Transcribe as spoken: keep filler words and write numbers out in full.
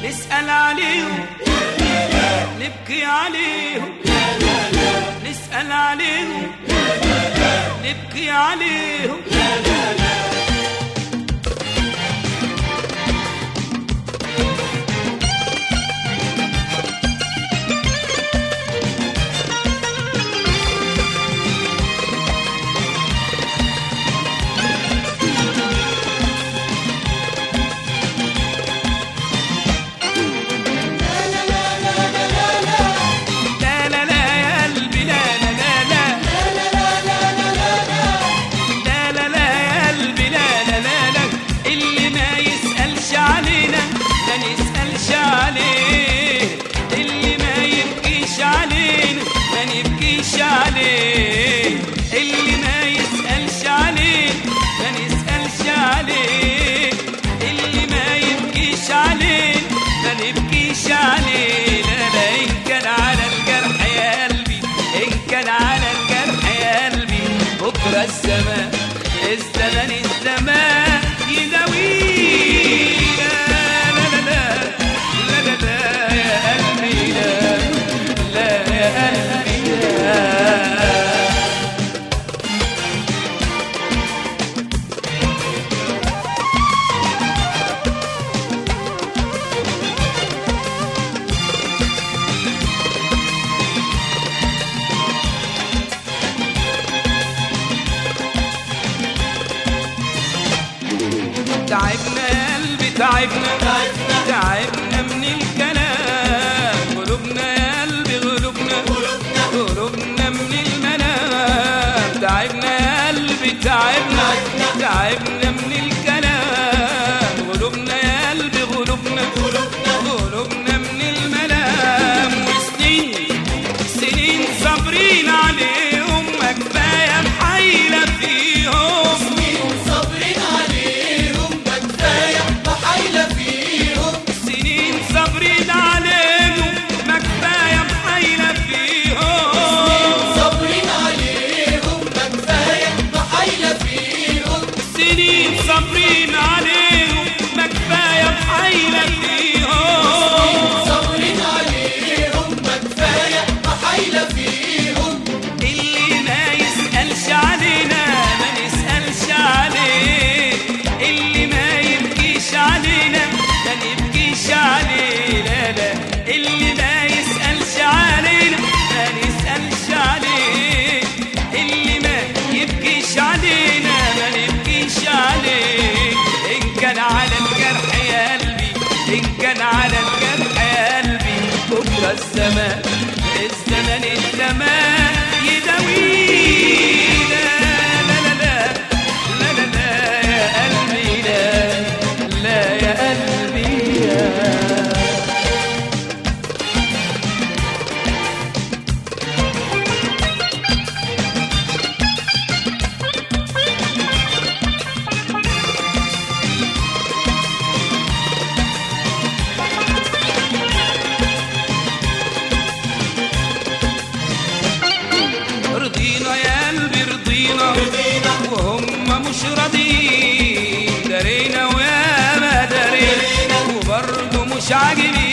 نسأل عليهم نبكي عليهم، نسأل عليهم نبكي عليهم. اللي ما يسألش عليه ما نسألش عليه، اللي ما يبكيش عليه ما نبكيش عليه. لا لا إن كان على الجرح يا قلبي، إن كان على الجرح يا قلبي بكرة الزمان الزمان الزمان يداويه. لا لا لا لا لا لا يا قلبي لا لا يا قلبي لا. تعبنا يا قلبي تعبنا تعبنا من الكلام، قلوبنا يا قلبي قلوبنا قلوبنا من المنام. تعبنا يا قلبي تعبنا تعبنا من الكلام، قلوبنا يا قلبي قلوبنا قلوبنا من المنام. وسنين سنين صابرين عليهم ما كفاية محايلة فيهم، صابرين عليهم ما كفاية بحيلة فيهم، صابرين عليهم ما كفاية بحيلة فيهم. اللي ما يسألش علينا ما نسألش عليه، اللي ما يبكيش علينا ما نبكيش عليه. لا لا اللي ما يسألش علينا ما نسألش عليه، اللي ما يبكيش علينا ما نبكيش عليه. إن كان على الجرح يا قلبي إن كان على الجرح يا قلبي بكرة الزمان الزمان الزمان يداويه. لا لا لا لا لا لا يا قلبي لا لا يا قلبي يا. رضينا يا قلبي رضينا وهم مش راضيين، درينا ويا ما درينا وبرضه مش عاجبين.